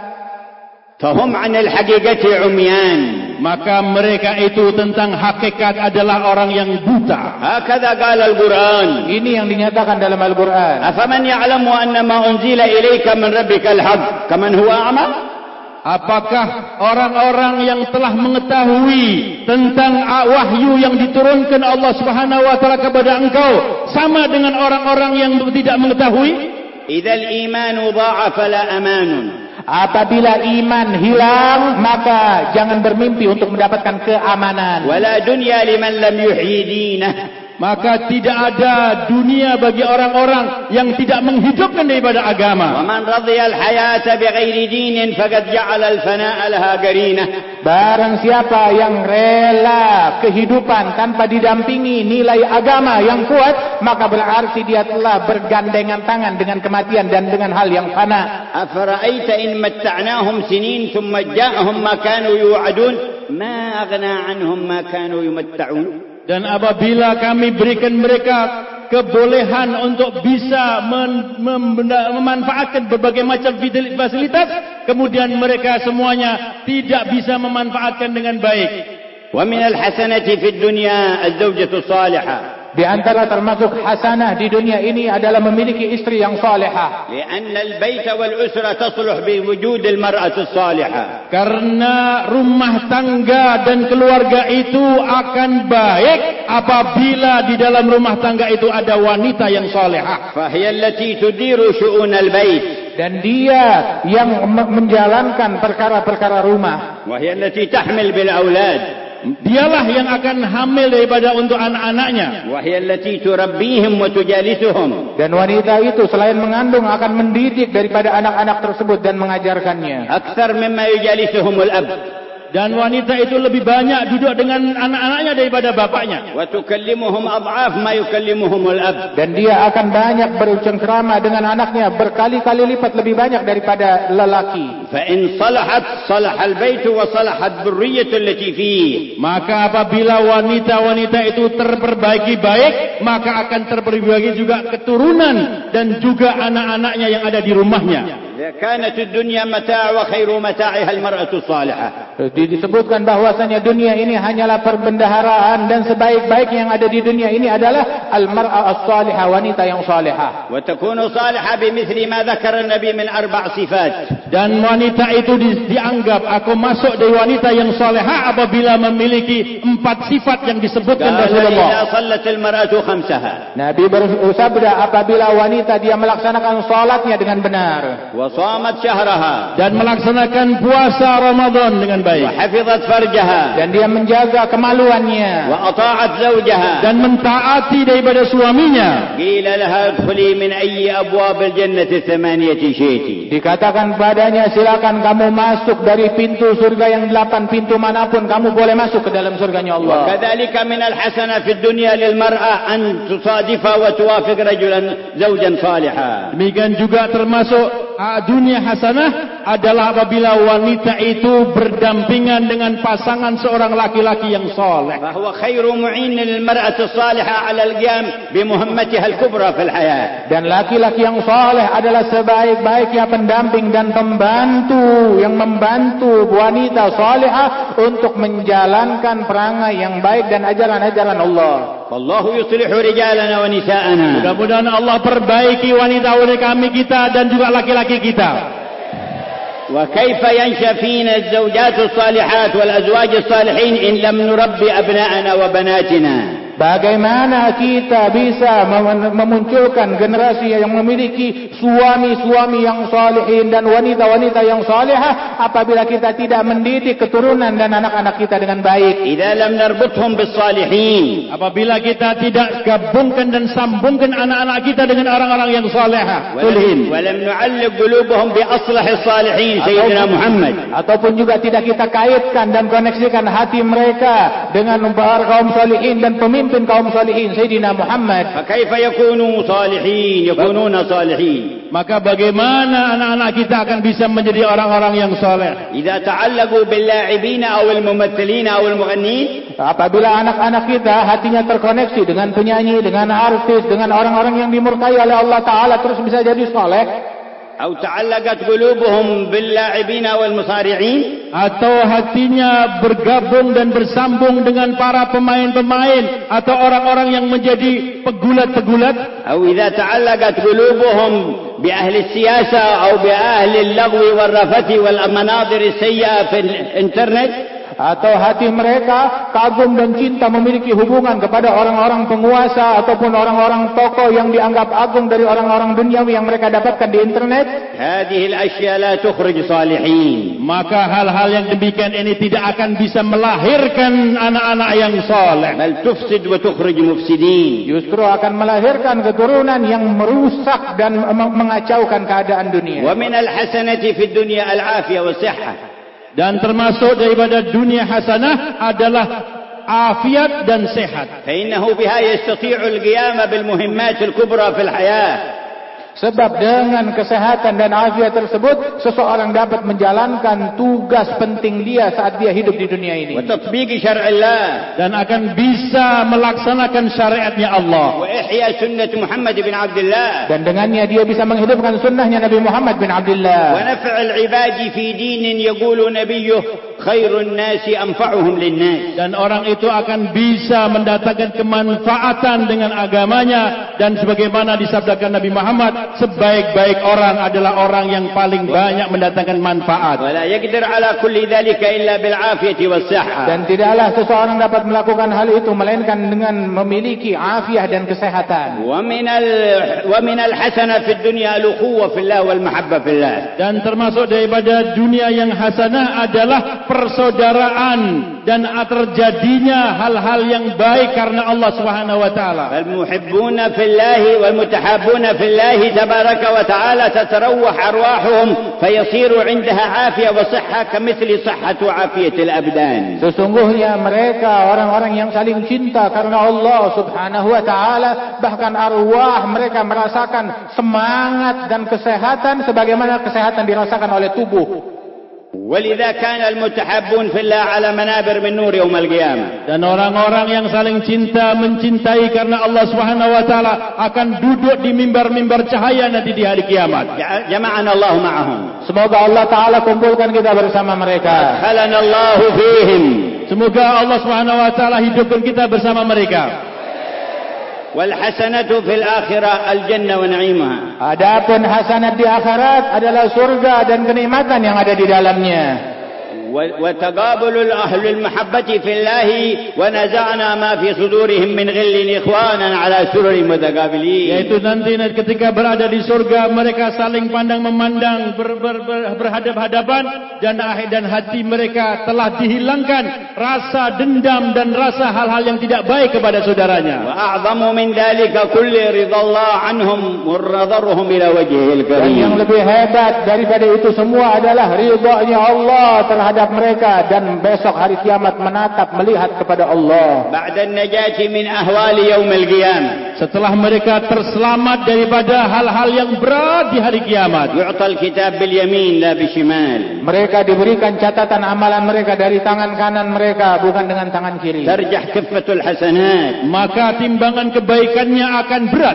فهم عن الحقيقة عميان. Maka mereka itu tentang hakikat adalah orang yang buta. هكذا قال القرآن. Ini yang dinyatakan dalam Al-Quran. أفمن يعلم أن ما أنزل إليك من ربك الحق كمن هو أعمى؟ Apakah orang-orang yang telah mengetahui tentang wahyu yang diturunkan Allah Subhanahu wa taala kepada engkau sama dengan orang-orang yang tidak mengetahui? إذا الإيمان ضاع فلا أمان. Apabila iman hilang, maka jangan bermimpi untuk mendapatkan keamanan. ولا دنيا لمن لم يحيي دينه. Maka tidak ada dunia bagi orang-orang yang tidak menghidupkan daripada agama. ومن رضي الحياة بغير دين فقد جعل الفناء لها قرينة. Barang siapa yang rela kehidupan tanpa didampingi nilai agama yang kuat, maka berarti dia telah bergandengan tangan dengan kematian dan dengan hal yang fana. أفرأيت إن متعناهم سنين ثم جاءهم ما كانوا يوعدون ما أغنى عنهم ما كانوا يمتعون. Dan apabila kami berikan mereka kebolehan untuk bisa mem mem memanfaatkan berbagai macam fasilitas, kemudian mereka semuanya tidak bisa memanfaatkan dengan baik. ومن الحسنة في الدنيا الزوجة الصالحة. Di antara termasuk hasanah di dunia ini adalah memiliki istri yang salihah. لأن البيت والأسرة تصلح بوجود المرأة الصالحة. Karena rumah tangga dan keluarga itu akan baik apabila di dalam rumah tangga itu ada wanita yang salihah. فهي التي تدير شؤون البيت. Dan dia yang menjalankan perkara-perkara rumah. وهي التي تحمل بالأولاد. Dialah yang akan hamil daripada untuk anak-anaknya. وهي التي تربيهم وتجالسهم. Dan wanita itu selain mengandung akan mendidik daripada anak-anak tersebut dan mengajarkannya. أكثر مما يجالسهم الأب. Dan wanita itu lebih banyak duduk dengan anak-anaknya daripada bapaknya. وتكلمهم أضعاف ما يكلمهم الأب. Dan dia akan banyak bercengkrama dengan anaknya berkali-kali lipat lebih banyak daripada lelaki. فإن صلحت صلح البيت وصلحت ذرية التي فيه. Maka apabila wanita-wanita itu terperbaiki baik, maka akan terperbaiki juga keturunan dan juga anak-anaknya yang ada di rumahnya. إذا كانت الدنيا متاع وخير متاعها المرأة الصالحة. Disebutkan bahwasanya dunia ini hanyalah perbendaharaan dan sebaik-baik yang ada di dunia ini adalah al-mar'a as-salihah, wanita yang salihah. وتكون صالحة بمثل ما ذكر النبي من أربع صفات. Dan wanita itu di, dianggap aku masuk dari wanita yang salihah apabila memiliki empat sifat yang disebutkan Rasulullah. إذا صلت المرأة خمسها. Nabi bersabda apabila wanita dia melaksanakan salatnya dengan benar. وصامت شهرها. Dan melaksanakan puasa Ramadan dengan baik. وحفظت فرجها. Dan dia menjaga kemaluannya. وأطاعت زوجها. Dan mentaati daripada suaminya. قيل لها ادخلي من أي أبواب الجنة الثمانية شئت. Dikatakan padanya silakan kamu masuk dari pintu surga yang delapan, pintu manapun kamu boleh masuk ke dalam surganya Allah. وكذلك من الحسنة في الدنيا للمرأة أن تصادف وتوافق رجلا زوجا صالحا. Demikian juga termasuk dunia hasanah adalah apabila wanita itu berdampingan dengan pasangan seorang laki-laki yang soleh. فهو خير معين للمرأة الصالحة على القيام بمهمتها الكبرى في الحياة. Dan laki-laki yang soleh adalah sebaik-baiknya pendamping dan pembantu yang membantu wanita solehah untuk menjalankan perangai yang baik dan ajaran-ajaran Allah. فالله يصلح رجالنا ونساءنا. Mudah-mudahan Allah perbaiki wanita-wanita kami kita dan juga laki-laki kita. وكيف ينشأ فينا الزوجات الصالحات والأزواج الصالحين إن لم نربي أبناءنا وبناتنا. Bagaimana kita bisa memunculkan generasi yang memiliki suami-suami yang salihin dan wanita-wanita yang salihah apabila kita tidak mendidik keturunan dan anak-anak kita dengan baik. إذا لم نربطهم بالصالحين. Apabila kita tidak gabungkan dan sambungkan anak-anak kita dengan orang-orang yang salihah. ولم, ولم نعلق قلوبهم بأصلح الصالحين سيدنا محمد. Ataupun juga tidak kita kaitkan dan koneksikan hati mereka dengan para kaum salihin dan pemimpin kaum salihin Sayyidina Muhammad. فكيف يكونوا صالحين يكونون صالحين. Maka bagaimana anak-anak kita akan bisa menjadi orang-orang yang saleh? إذا تعلقوا باللاعبين أو الممثلين أو المغنين. Apabila anak-anak kita hatinya terkoneksi dengan penyanyi, dengan artis, dengan orang-orang yang dimurkai oleh Allah Ta'ala terus bisa jadi saleh. أو تعلقت قلوبهم باللاعبين والمصارعين. Atau hatinya bergabung dan bersambung dengan para pemain-pemain atau orang-orang yang menjadi pegulat-pegulat. أو إذا تعلقت قلوبهم بأهل السياسة أو بأهل اللغو والرفث والمناظر السيئة في الإنترنت. Atau hati mereka kagum dan cinta memiliki hubungan kepada orang-orang penguasa ataupun orang-orang tokoh yang dianggap agung dari orang-orang duniawi yang mereka dapatkan di internet. هذه الأشياء لا تخرج صالحين. Maka hal-hal yang demikian ini tidak akan bisa melahirkan anak-anak yang saleh. بل تفسد وتخرج مفسدين. Justru akan melahirkan keturunan yang merusak dan mengacaukan keadaan dunia. ومن الحسنة في الدنيا العافية والصحة. Dan termasuk daripada dunia hasanah adalah afiat dan sehat. فإنه بها يستطيع القيام بالمهمات الكبرى في الحياة. Sebab dengan kesehatan dan afiat tersebut seseorang dapat menjalankan tugas penting dia saat dia hidup di dunia ini. وتطبيق شرع الله. Dan akan bisa melaksanakan syariatnya Allah. وإحياء سنة محمد بن عبد الله. Dan dengannya dia bisa menghidupkan sunnahnya Nabi Muhammad bin Abdullah. ونفع العباد في دين يقول نبيه خير الناس أنفعهم للناس. Dan orang itu akan bisa mendatangkan kemanfaatan dengan agamanya. Dan sebagaimana disabdakan Nabi Muhammad, sebaik-baik orang adalah orang yang paling banyak mendatangkan manfaat. ولا يقدر على كل ذلك إلا بالعافية والصحة. Dan tidaklah seseorang dapat melakukan hal itu melainkan dengan memiliki afiah dan kesehatan. ومن ال ومن الحسنة في الدنيا الأخوة في الله والمحبة في الله. Dan termasuk daripada dunia yang hasanah adalah persaudaraan dan terjadinya hal-hal yang baik karena Allah Subhanahu wa taala. المحبون في الله والمتحابون في الله تبارك وتعالى تتروح أرواحهم فيصير عندها عافية وصحة كمثل صحة وعافية الأبدان. Sesungguhnya mereka orang-orang yang saling cinta karena Allah Subhanahu wa taala, bahkan arwah mereka merasakan semangat dan kesehatan sebagaimana kesehatan dirasakan oleh tubuh. ولذا كان المتحابون في الله على منابر من نور يوم القيامة. Dan orang-orang yang saling cinta mencintai karena Allah Subhanahu wa taala akan duduk di mimbar-mimbar cahaya nanti di hari kiamat. جمعنا الله معهم. Semoga Allah taala kumpulkan kita bersama mereka. خلنا الله فيهم. Semoga Allah Subhanahu wa taala hidupkan kita bersama mereka. والحسنة في الآخرة الجنة ونعيمها. Adapun hasanat di akhirat adalah surga dan kenikmatan yang ada di dalamnya. وتقابل أهل المحبة في الله ونزعنا ما في صدورهم من غل إخوانا على سرر متقابلين. Yaitu nanti ketika berada di surga mereka saling pandang memandang ber, ber, ber, berhadap-hadapan dan akhir dan hati mereka telah dihilangkan rasa dendam dan rasa hal-hal yang tidak baik kepada saudaranya. وأعظم من ذلك كل رضا الله عنهم ونظرهم إلى وجهه الكريم. Dan yang lebih hebat daripada itu semua adalah ridha-Nya Allah terhadap mereka dan besok hari kiamat menatap melihat kepada Allah. بعد النجاة من أهوال يوم القيامة. Setelah mereka terselamat daripada hal-hal yang berat di hari kiamat. يعطى الكتاب باليمين لا بالشمال. Mereka diberikan catatan amalan mereka dari tangan kanan mereka, bukan dengan tangan kiri. ترجح كفة الحسنات. Maka timbangan kebaikannya akan berat.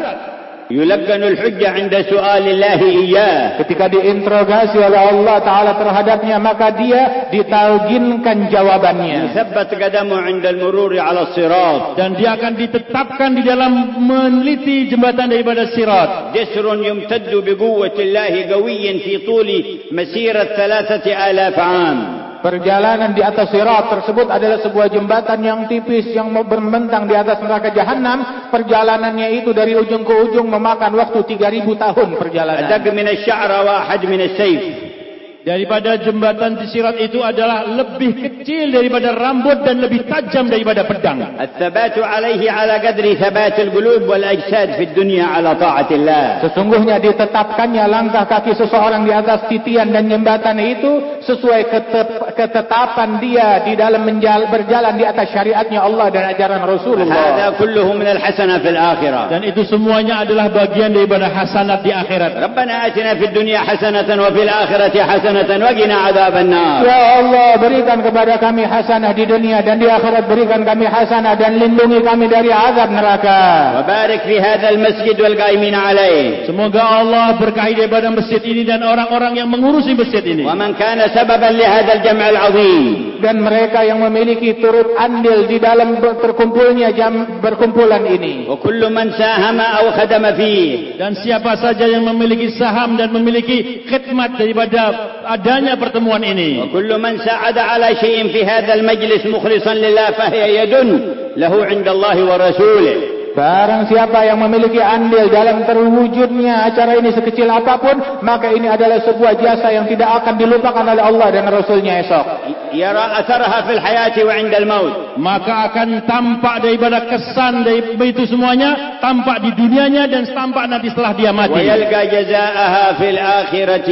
يلقن الحجة عند سؤال الله إياه. Ketika diinterogasi oleh Allah Ta'ala terhadapnya, maka dia ditalginkan jawabannya. يثبت قدمه عند المرور على الصراط. Dan dia akan ditetapkan di dalam meneliti jembatan daripada sirat. جسر يمتد بقوة الله قوي في طول مسيرة ثلاثة آلاف عام. Perjalanan di atas sirat tersebut adalah sebuah jembatan yang tipis yang membentang di atas neraka jahanam. Perjalanannya itu dari ujung ke ujung memakan waktu tiga ribu tahun perjalanan. أدق من الشعر واحد من السيف. Daripada jembatan di sirat itu adalah lebih kecil daripada rambut dan lebih tajam daripada pedang. الثبات عليه على قدر ثبات القلوب والأجساد في الدنيا على طاعة الله. Sesungguhnya ditetapkannya langkah kaki seseorang di atas titian dan jembatan itu sesuai ketetapan dia di dalam menjal, berjalan di atas syariatnya Allah dan ajaran Rasulullah. هذا كله من الحسنة في الآخرة. Dan itu semuanya adalah bagian daripada hasanat di akhirat. ربنا آتنا في الدنيا حسنة وفي الآخرة حسنة وقنا عذاب النار. Ya Allah, berikan kepada kami hasanah di dunia dan di akhirat berikan kami hasanah dan lindungi kami dari azab neraka. وبارك في هذا المسجد والقائمين عليه. Semoga Allah berkahi daripada masjid ini dan orang-orang yang mengurusi masjid ini. ومن كان سببا لهذا الجمع العظيم. Dan mereka yang memiliki turut andil di dalam terkumpulnya jam berkumpulan ini. وكل من ساهم أو خدم فيه. Dan siapa saja yang memiliki saham dan memiliki khidmat daripada adanya pertemuan ini. وكل من ساعد على شيء في هذا المجلس مخلصا لله فهي يد له عند الله ورسوله. Barang siapa yang memiliki andil dalam terwujudnya acara ini sekecil apapun, maka ini adalah sebuah jasa yang tidak akan dilupakan oleh Allah dan Rasulnya esok. يرى أثرها في الحياة وعند الموت. Maka akan tampak daripada kesan dari itu semuanya, tampak di dunianya dan tampak nanti setelah dia mati. ويلقى جزاءها في الآخرة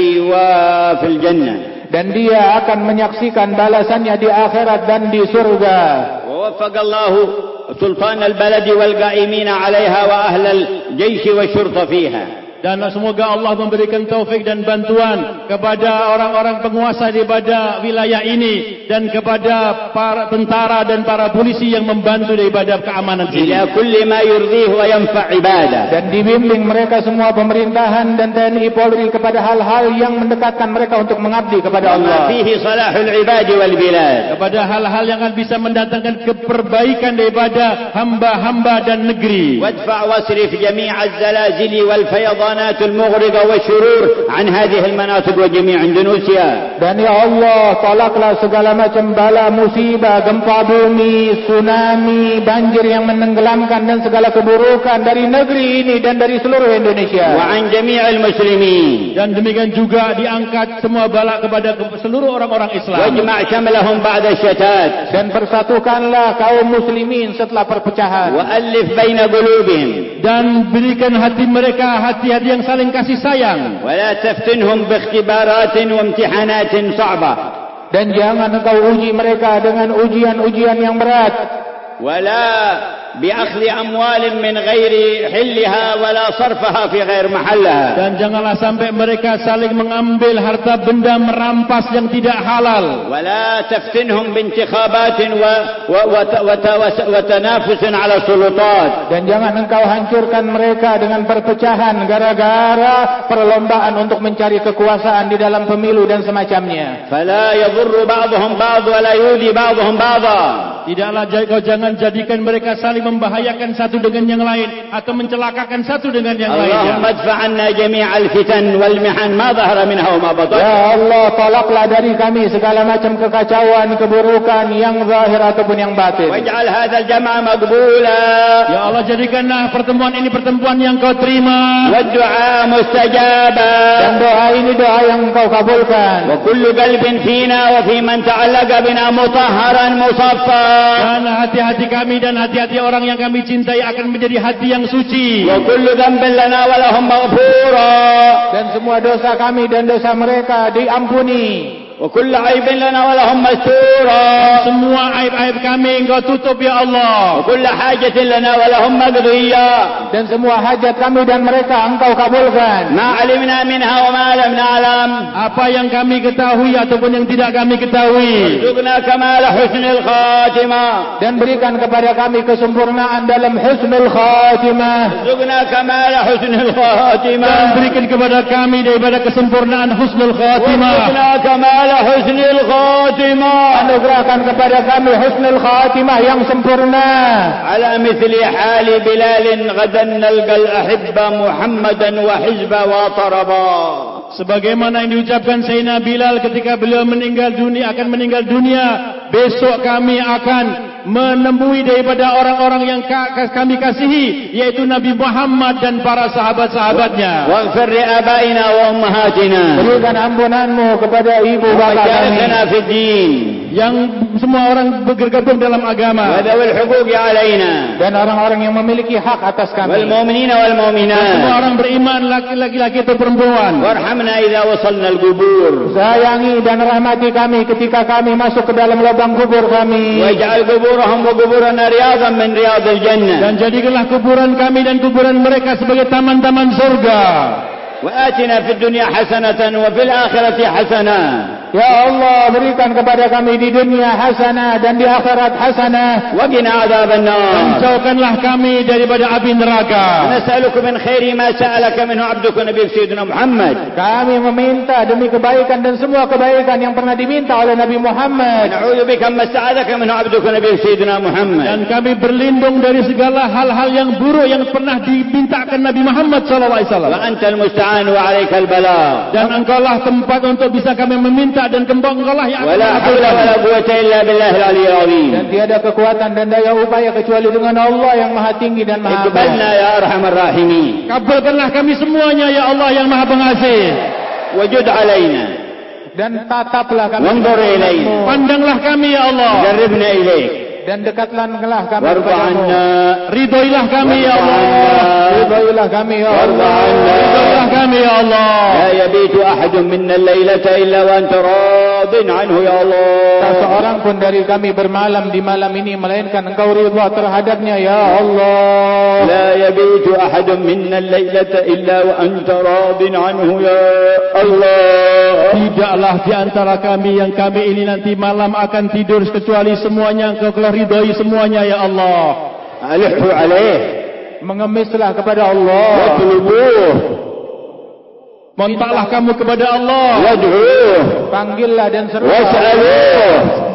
وفي الجنة. Dan dia akan menyaksikan balasannya di akhirat dan di surga. ووفق الله سلطان البلد والقائمين عليها وأهل الجيش والشرطة فيها. Dan semoga Allah memberikan taufik dan bantuan kepada orang-orang penguasa daripada wilayah ini dan kepada para tentara dan para polisi yang membantu daripada keamanan sini. إلى كل ما يرضيه وينفع عباده. Dan dibimbing mereka semua pemerintahan dan T N I Polri kepada hal-hal yang mendekatkan mereka untuk mengabdi kepada Allah. فيه صلاح العباد والبلاد. Kepada hal-hal yang akan bisa mendatangkan keperbaikan daripada hamba-hamba dan negeri. وادفع واصرف جميع الزلازل والفيضان الفيضانات المغرقة والشرور عن هذه المناطق وجميع إندونيسيا. Dan ya Allah, tolaklah segala macam bala musibah, gempa bumi, tsunami, banjir yang menenggelamkan dan segala keburukan dari negeri ini dan dari seluruh Indonesia. وعن جميع المسلمين. Dan demikian juga diangkat semua bala kepada seluruh orang-orang Islam. واجمع شملهم بعد الشتات. Dan persatukanlah kaum muslimin setelah perpecahan. وألف بين قلوبهم. Dan berikan hati mereka hati-hati yang saling kasih sayang. ولا تفتنهم باختبارات وامتحانات صعبة. Dan jangan engkau uji mereka dengan ujian-ujian yang berat. ولا بأخذ أموال من غير حلها ولا صرفها في غير محلها. Dan janganlah sampai mereka saling mengambil harta benda merampas yang tidak halal. ولا تفتنهم بانتخابات وتنافس على السلطات. Dan jangan engkau hancurkan mereka dengan perpecahan gara-gara perlombaan untuk mencari kekuasaan di dalam pemilu dan semacamnya. فلا يضر بعضهم بعض ولا يؤذي بعضهم بعضا. Tidaklah kau jangan jadikan mereka saling membahayakan satu dengan yang lain atau mencelakakan satu dengan yang lainnya. Allahumma adfa' 'anna jami' al-fitan wal mihan ma dhahara minha wa ma batan. Ya Allah, tolaklah dari kami segala macam kekacauan, keburukan yang zahir ataupun yang batin. Waj'al hadzal jam'a maqbula. Ya Allah, jadikanlah pertemuan ini pertemuan yang kau terima. Wa du'a mustajaba. Dan doa ini doa yang kau kabulkan. Wa kullu qalbin fina wa fi man ta'allaqa bina mutahharan musaffa. Dan hati-hati kami dan hati-hati orang yang kami cintai akan menjadi hati yang suci. Wa kullu dhanbin lana wa lahum maghfura. Dan semua dosa kami dan dosa mereka diampuni. Wa kullu aibin lana wa lahum mastura. Semua aib-aib kami engkau tutup ya Allah. Wa kullu hajatin lana wa lahum maqdiya. Dan semua hajat kami dan mereka engkau kabulkan. Ma 'alimna minha wa ma lam na'lam. Apa yang kami ketahui ataupun yang tidak kami ketahui. Warzuqna kamal husnul khatimah. Dan berikan kepada kami kesempurnaan dalam husnul khatimah. Warzuqna kamal husnul khatimah. Dan berikan kepada kami daripada kesempurnaan husnul khatimah. Warzuqna kamal husnul khatimah. Anugerahkan kepada kami husnul khatimah yang sempurna. Ala mithli hali Bilal ghadan nalqal ahibba Muhammadan wa hizba wa taraba. Sebagaimana yang diucapkan Sayyidina Bilal ketika beliau meninggal dunia, akan meninggal dunia, besok kami akan menemui daripada orang-orang yang kami kasihi, yaitu Nabi Muhammad dan para sahabat-sahabatnya. Waghfir li abaina wa ummahatina. Berikan ampunanmu kepada ibu bapa kami yang semua orang bergabung dalam agama. Wa dzawil huquqi alaina. Dan orang-orang yang memiliki hak atas kami. Wal mu'minina wal mu'minat. Semua orang beriman, laki-laki atau perempuan. Warhamna idza wasalna al-qubur. Sayangi dan rahmati kami ketika kami masuk ke dalam lubang kubur kami. Waj'al quburahum wa quburana riyadan min riyadil jannah. Dan jadikanlah kuburan kami dan kuburan mereka sebagai taman-taman surga. وآتنا في الدنيا حسنة وفي الآخرة حسنة. Ya Allah, berikan kepada kami di dunia hasanah dan di akhirat hasanah. وقنا عذاب النار. Jauhkanlah kami daripada api neraka. نسألك من خير ما سألك منه عبدك نبي سيدنا محمد. Kami meminta demi kebaikan dan semua kebaikan yang pernah diminta oleh Nabi Muhammad. نعوذ بك ما استعاذك منه عبدك نبي سيدنا محمد. Dan kami berlindung dari segala hal-hal yang buruk yang pernah dimintakan Nabi Muhammad sallallahu alaihi wasallam. وأنت المستعان وعليك البلاغ. Dan engkaulah tempat untuk bisa kami meminta dan engkaulah yang akan ولا حول ولا قوة إلا بالله العلي العظيم. Dan tiada kekuatan dan daya upaya kecuali dengan Allah yang maha tinggi dan maha اقبلنا baik. يا أرحم الراحمين. Kabulkanlah kami semuanya ya Allah yang maha pengasih. وجد علينا. Dan tataplah kami. وانظر إلينا. Pandanglah kami ya Allah. قربنا إليك. Dan dekatlah kami وارض kepadamu. عنا. Ridhoilah kami ya Allah. Ridhoilah kami ya Allah. Ridhoilah kami ya Allah. لا يبيت أحد منا الليلة إلا وأنت راض عنه يا الله. Tak seorang pun dari kami bermalam di malam ini melainkan engkau ridha terhadapnya ya Allah. لا يبيت أحد منا الليلة إلا وأنت راض عنه يا الله. Tidaklah di antara kami yang kami ini nanti malam akan tidur kecuali semuanya engkau telah ridhoi semuanya ya Allah. ألحوا عليه. Mengemislah kepada Allah. واطلبوه. Mintalah kamu kepada Allah. وادعوه. Panggillah dan serulah. واسألوه.